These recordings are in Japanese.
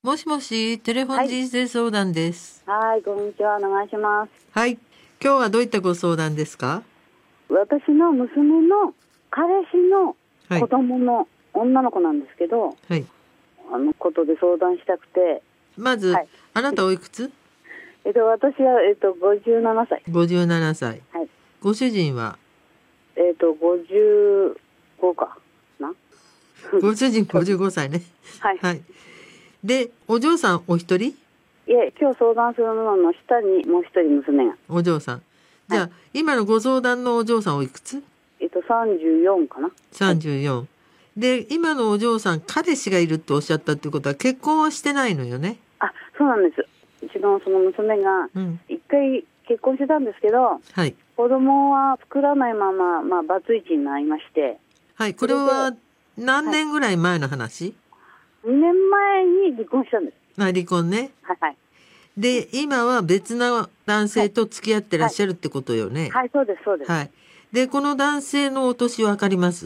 もしもし、テレフォン人生相談です。 はい、こんにちは。お願いします。 はい。今日はどういったご相談ですか？ 私の娘の彼氏の子供の女の子なんですけど、 はい。 ことで相談したくて。 まず、 はい、 あなたおいくつ？ 私は、57歳。 57歳。 はい。 ご主人は 55かな。 ご主人55歳ね。 はい。 はい。で、お嬢さんお一人？ いえ、今日相談するのの下にもう一人娘が。 お嬢さん。じゃあ、 はい、 今のご相談のお嬢さんおいくつ ？34かな。 34。はい、で、今のお嬢さん、彼氏がいるっておっしゃったってことは結婚はしてないのよね。 あ、そうなんです。うちのその娘が一回結婚してたんですけど、 はい。 子供は作らないまま、バツイチになりまして。 はい。これは何年ぐらい前の話？ 2年前に離婚したんです。 離婚ね。 はいはい。 で、今は別の男性と付き合ってらっしゃるってことよね。 はい、そうです、そうです。 はい。で、この男性のお年わかります？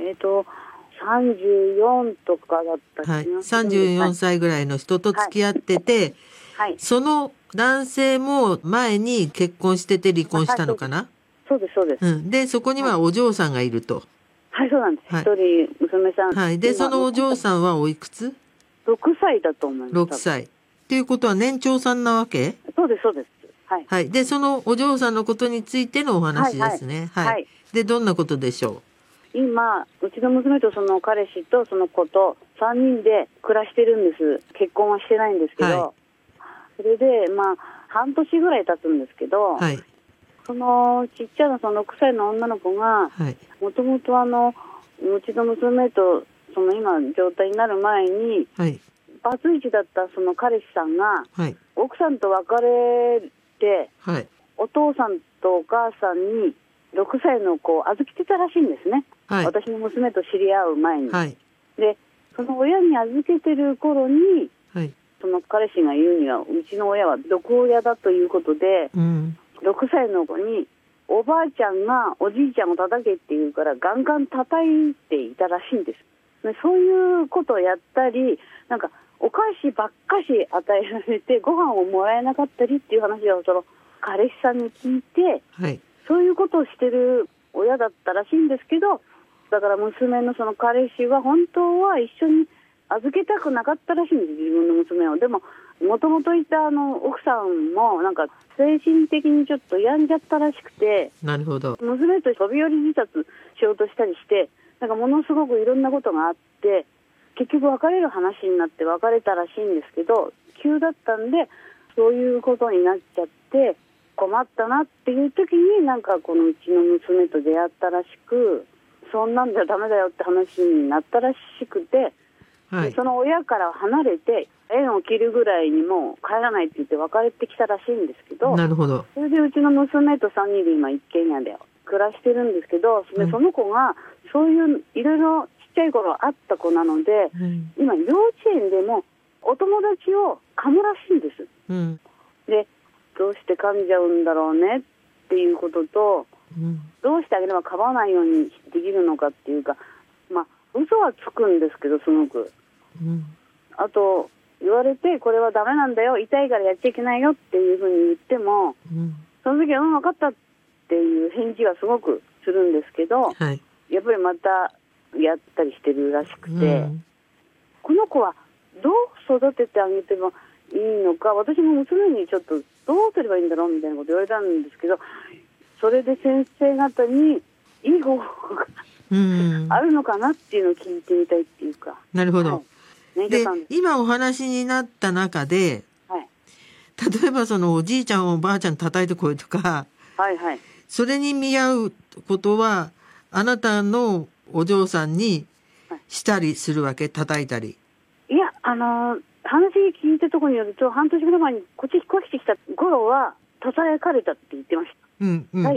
34とかだったはい。 気がするんです。 34歳ぐらいの人と付き合ってて、 はい。 その男性も前に結婚してて離婚したのかな？ そうです、そうです。 うん。で、そこにはお嬢さんがいると。 はい、そうなんです。 はい。 一人娘さん。 はい。で、そのお嬢さんはおいくつ 6歳だと思います。 6歳。っていうことは年長さんなわけ？ そうです、そうです。はい。 はい。で、そのお嬢さんのことについてのお話ですね。はい。 はい。 で、どんなことでしょう？今、うちの娘とその彼氏とその子と3人で暮らしてるんです。結婚はしてないんですけど。はい、それで、半年ぐらい経つんですけど、はい、そのちっちゃなその6歳の女の子が、もともとうちの娘とその今の状態になる前に、はい、バツイチだったその彼氏さんが、はい、奥さんと別れて、はい、お父さんとお母さんに6歳の子を預けてたらしいんですね、はい、私の娘と知り合う前に、はい、でその親に預けてる頃に、はい、その彼氏が言うにはうちの親は毒親だということで、6歳の子におばあちゃんがおじいちゃんを叩けって言うからガンガン叩いていたらしいんです。でそういうことをやったり、なんかお菓子ばっかし与えられてご飯をもらえなかったりっていう話をその彼氏さんに聞いて、はい、そういうことをしてる親だったらしいんですけど、だから娘のその彼氏は本当は一緒に預けたくなかったらしいんです、自分の娘を。でももともといた奥さんもなんか精神的にちょっと病んじゃったらしくて、 なるほど、 娘と飛び降り自殺しようとしたりして、なんかものすごくいろんなことがあって、結局別れる話になって別れたらしいんですけど、急だったんでそういうことになっちゃって困ったなっていう時に、なんかこのうちの娘と出会ったらしく、そんなんじゃダメだよって話になったらしくて、はい、その親から離れて縁を切るぐらいにもう帰らないって言って別れてきたらしいんですけど、 なるほど。 それでうちの娘と3人で今一軒家で暮らしてるんですけど、その子がそういういろいろちっちゃい頃あった子なので、今幼稚園でもお友達を噛むらしいんです、でどうして噛んじゃうんだろうねっていうことと、どうしてあげれば噛まないようにできるのかっていうか、嘘はつくんですけどすごく、あと言われてこれはダメなんだよ、痛いからやっちゃいけないよっていうふうに言っても、その時は分かったっていう返事はすごくするんですけど、はい、やっぱりまたやったりしてるらしくて、この子はどう育ててあげてもいいのか、私も娘にちょっとどうすればいいんだろうみたいなこと言われたんですけど、それで先生方にいい方法があるのかなっていうのを聞いてみたいっていうか。 なるほど、 はい、 で今お話になった中で、はい、例えばそのおじいちゃんおばあちゃん叩いてこいとか、はいはい、それに見合うことはあなたのお嬢さんにしたりするわけ？叩いたり。 いや、話聞いたところによると、半年ぐらい前にこっち引っ越してきた頃は叩かれたって言ってました。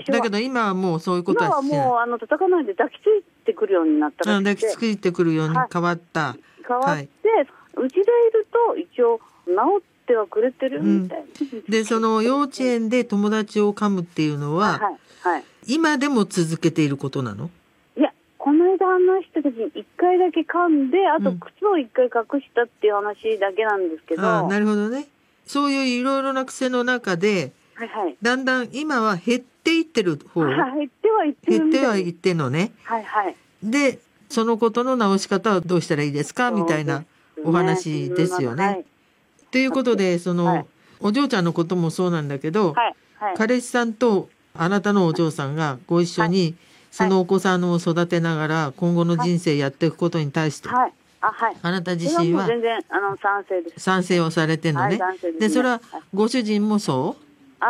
だけど今はもうそういうことはしない。 今はもう叩かないで抱きついてくるようになったらしくて、 抱きついてくるように変わった、 変わって、うちでいると一応治ってはくれてるみたいな、 でその幼稚園で友達を噛むっていうのは、今でも続けていることなの？ いや、この間話した時に1回だけ噛んで、あと靴を1回隠したっていう話だけなんですけど。 なるほどね。そういういろいろな癖の中で、 はいはい、 だんだん今は減っていってる方。 減ってはいってるみたい。 減ってはいってんのね。 はいはい。 で、そのことの直し方はどうしたらいいですかみたいなお話ですよね。はい、ということで、はい、お嬢ちゃんのこともそうなんだけど、はいはい、彼氏さんとあなたのお嬢さんがご一緒に、はい、そのお子さんを育てながら今後の人生やっていくことに対して、はい、あなた自身は全然賛成です。 賛成をされてるのね。はい、でそれはご主人もそう？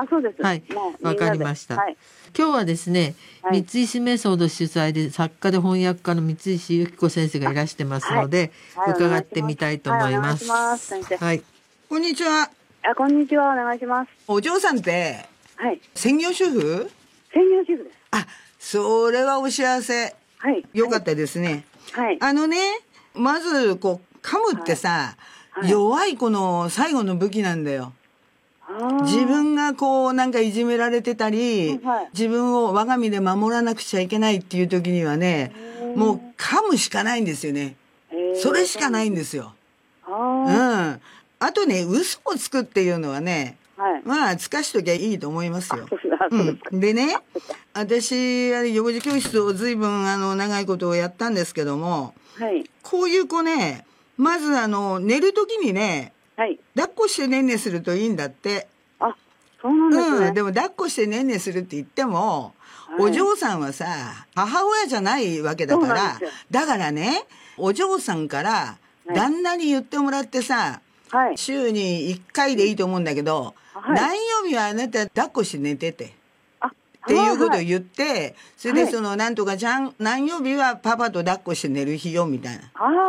そうです。 はい、わかりました。はい、今日はですね、三石メソッド主催で作家で翻訳家の三石由紀子先生がいらしてますので、伺ってみたいと思います。 はい、こんにちは。 こんにちは、お願いします。 お嬢さんって、はい、専業主婦？ 専業主婦です。 それはお幸せ。 はい。 よかったですね。 はい。 まずこう噛むってさ、弱い子の最後の武器なんだよ。自分がこうなんかいじめられてたり、自分を我が身で守らなくちゃいけないっていう時にはね、もう噛むしかないんですよね。それしかないんですよ。あとね、嘘をつくっていうのはね、まあつかしときゃいいと思いますよ。でね、私幼児教室を随分長いことをやったんですけども、こういう子ね、まず寝る時にね、抱っこしてねんねするといいんだって。 そうなんですね。 でも抱っこしてねんねするって言っても、お嬢さんはさ、母親じゃないわけだから、だからね、お嬢さんから旦那に言ってもらってさ、週に1回でいいと思うんだけど、何曜日はあなた抱っこして寝てて。っていうことを言って、それでなんとかちゃん、何曜日はパパと抱っこして寝る日よ、みたいな。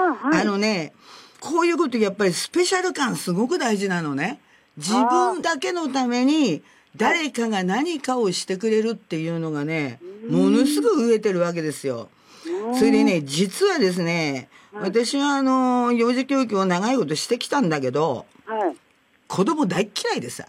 こういうことやっぱりスペシャル感すごく大事なのね。自分だけのために誰かが何かをしてくれるっていうのがね、ものすごく飢えてるわけですよ。それでね、実はですね、私は幼児教育を長いことしてきたんだけど、子供大っ嫌いでさ。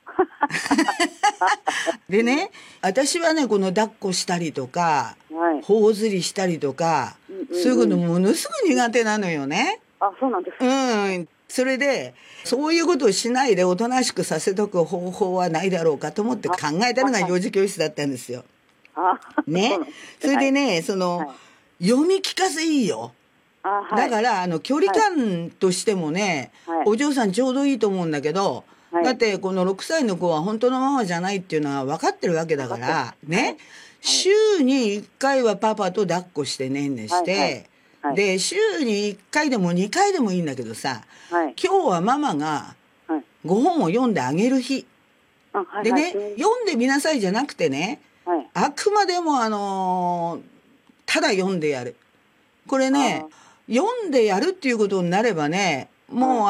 でね、私はね、この抱っこしたりとか、頬ずりしたりとか、そういうことものすごく苦手なのよね。 そうなんですか。 それで、そういうことをしないでおとなしくさせとく方法はないだろうかと思って考えたのが幼児教室だったんですよ。ね。それでね、読み聞かせいいよ。だから、距離感としてもね、お嬢さんちょうどいいと思うんだけど、だってこの6歳の子は本当のママじゃないっていうのは分かってるわけだから、ね。週に1回はパパと抱っこしてねんねして、で、週に1回でも2回でもいいんだけどさ、今日はママがご本を読んであげる日。でね、読んでみなさいじゃなくてね、あくまでもただ読んでやる。これね、読んでやるっていうことになればね、もう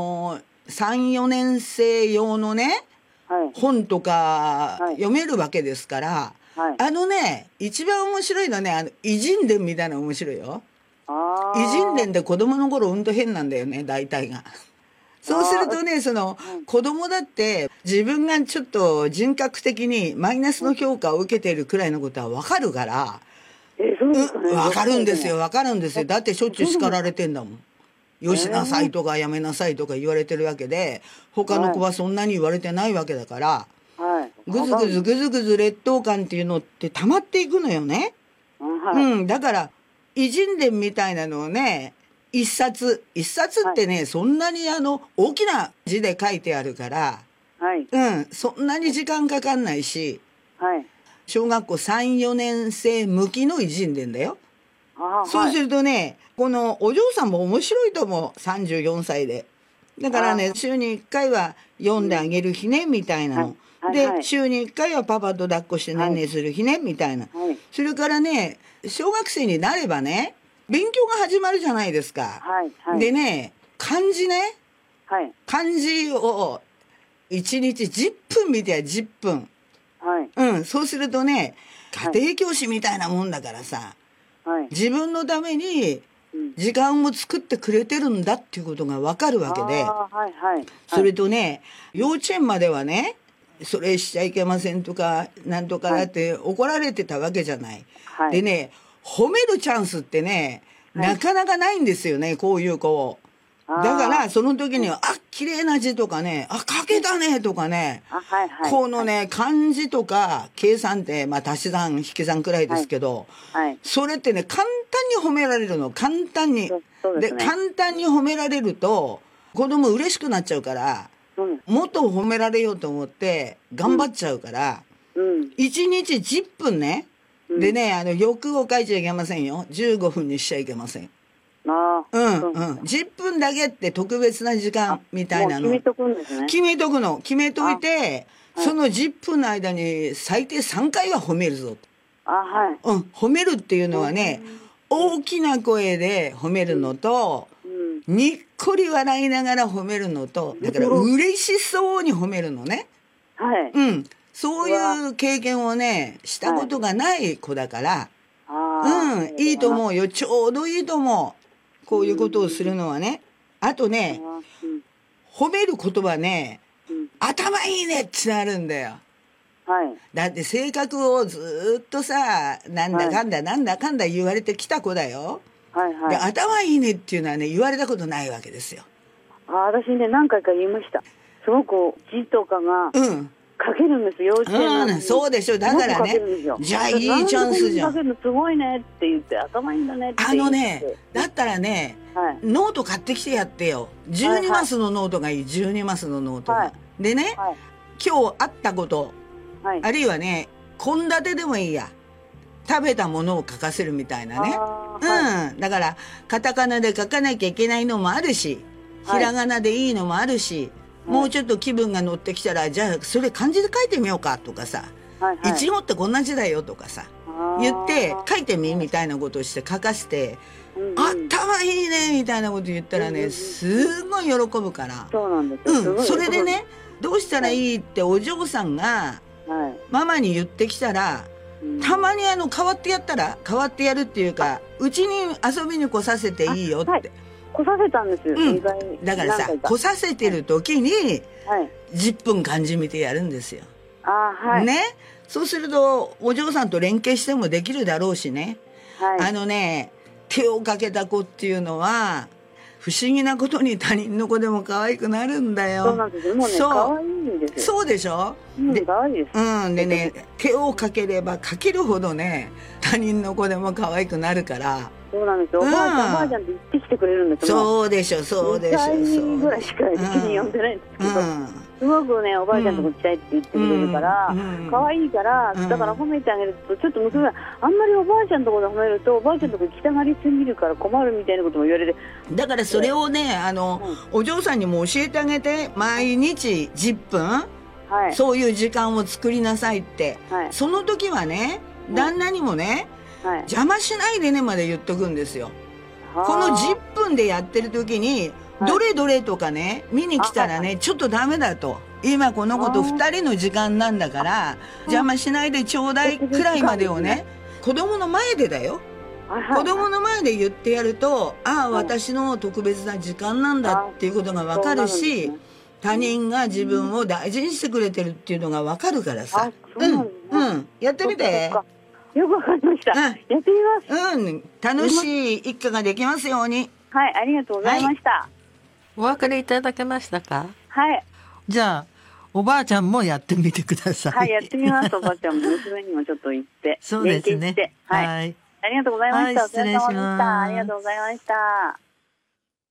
3、4年生用のね、本とか読めるわけですから、一番面白いのはね、偉人伝みたいなの面白いよ。偉人伝で子供の頃うんと変なんだよね、大体が。そうするとね、子供だって自分がちょっと人格的にマイナスの評価を受けているくらいのことはわかるから、わかるんですよ、わかるんですよ。だってしょっちゅう叱られてんだもん。よしなさいとかやめなさいとか言われてるわけで、他の子はそんなに言われてないわけだから、ぐずぐずぐずぐず劣等感っていうのって溜まっていくのよね。だから、偉人伝みたいなのをね、一冊ってね、そんなに大きな字で書いてあるから、そんなに時間かかんないし、小学校3、4年生向きの偉人伝だよ。そうするとね、このお嬢さんも面白いと思う、34歳で。だからね、週に1回は読んであげる日ね、みたいなの。で、週に1回はパパと抱っこしてねんねする日ね、みたいな。それからね、小学生になればね、勉強が始まるじゃないですか。でね、漢字ね、漢字を1日10分見てや10分。そうするとね、家庭教師みたいなもんだからさ、自分のために時間を作ってくれてるんだっていうことがわかるわけで、それとね、幼稚園まではね、それしちゃいけませんとかなんとかだって怒られてたわけじゃない。でね、 褒めるチャンスってね、なかなかないんですよね、こういう子を。だから、その時には、綺麗な字とかね、書けたねとかね、このね、漢字とか、計算って、足し算、引き算くらいですけど、それってね、簡単に褒められるの、簡単に。で、簡単に褒められると、子供嬉しくなっちゃうから、もっと褒められようと思って、頑張っちゃうから、1日10分ね、でね、欲を書いちゃいけませんよ。15分にしちゃいけません。10分だけって特別な時間みたいなの。 決めとくんですね。 決めとくの。決めといて、その10分の間に最低3回は褒めるぞ。褒めるっていうのはね、大きな声で褒めるのと、にっこり笑いながら褒めるのと、だから嬉しそうに褒めるのね。そういう経験をね、したことがない子だから、いいと思うよ。ちょうどいいと思う。こういうことをするのはね。あとね、褒める言葉ね、頭いいねってなるんだよ。だって性格をずっとさ、なんだかんだ言われてきた子だよ。で、頭いいねっていうのはね、言われたことないわけですよ。 私ね、何回か言いました。すごく字とかが、書けるんですよ、幼稚園の。 そうでしょ。だからね、じゃあいいチャンスじゃん。 すごいねって言って、頭いいんだねって言って。 だったらね、ノート買ってきてやってよ。12マスのノートがいい、12マスのノートが。でね、今日あったこと、あるいはね、献立でもいいや。食べたものを書かせるみたいなね。だから、カタカナで書かなきゃいけないのもあるし、ひらがなでいいのもあるし、もうちょっと気分が乗ってきたら、じゃあそれ漢字で書いてみようかとかさ、いちごってこんな字だよとかさ、言って書いてみみたいなことをして書かせて、頭いいねみたいなこと言ったらね、すごい喜ぶから。それでね、どうしたらいいってお嬢さんがママに言ってきたら、たまに変わってやるっていうか、うちに遊びに来させていいよって。 来させたんですよ、 だからさ、来させてる時に、10分漢字見てやるんですよ。ね。そうすると、お嬢さんと連携してもできるだろうしね。手をかけた子っていうのは、不思議なことに他人の子でも可愛くなるんだよ。 そうなんですよ。もうね、可愛いんですよ。 そうでしょ？ 可愛いです。 でね、手をかければかけるほどね、他人の子でも可愛くなるから。 そうなんですよ。おばあちゃんって言ってきてくれるんですよ。 そうでしょ。2 回ぐらいしか気に呼んでないんですけど、すごくね、おばあちゃんとこ来たいって言ってくれるから、可愛いから、だから褒めてあげると、ちょっと娘があんまりおばあちゃんのとこで褒めると、おばあちゃんのとこ行きたがりすぎるから困るみたいなことも言われて。 だからそれをね、お嬢さんにも教えてあげて、毎日10分、そういう時間を作りなさいって。その時はね、旦那にもね、邪魔しないでねまで言っとくんですよ。この10分でやってる時に、どれどれとかね、見に来たらね、ちょっとダメだと。今この子と2人の時間なんだから、邪魔しないでちょうだいくらいまでをね、子供の前でだよ。子供の前で言ってやると、私の特別な時間なんだっていうことがわかるし、他人が自分を大事にしてくれてるっていうのがわかるからさ。やってみて。 よくわかりました。やってみます。 楽しい一家ができますように。 はい、ありがとうございました。 お別れいただけましたか？ はい。 じゃあ、おばあちゃんもやってみてください。 はい、やってみます。おばあちゃんも娘にもちょっと言って。 そうですね。 はい。ありがとうございました。 失礼します。 ありがとうございました。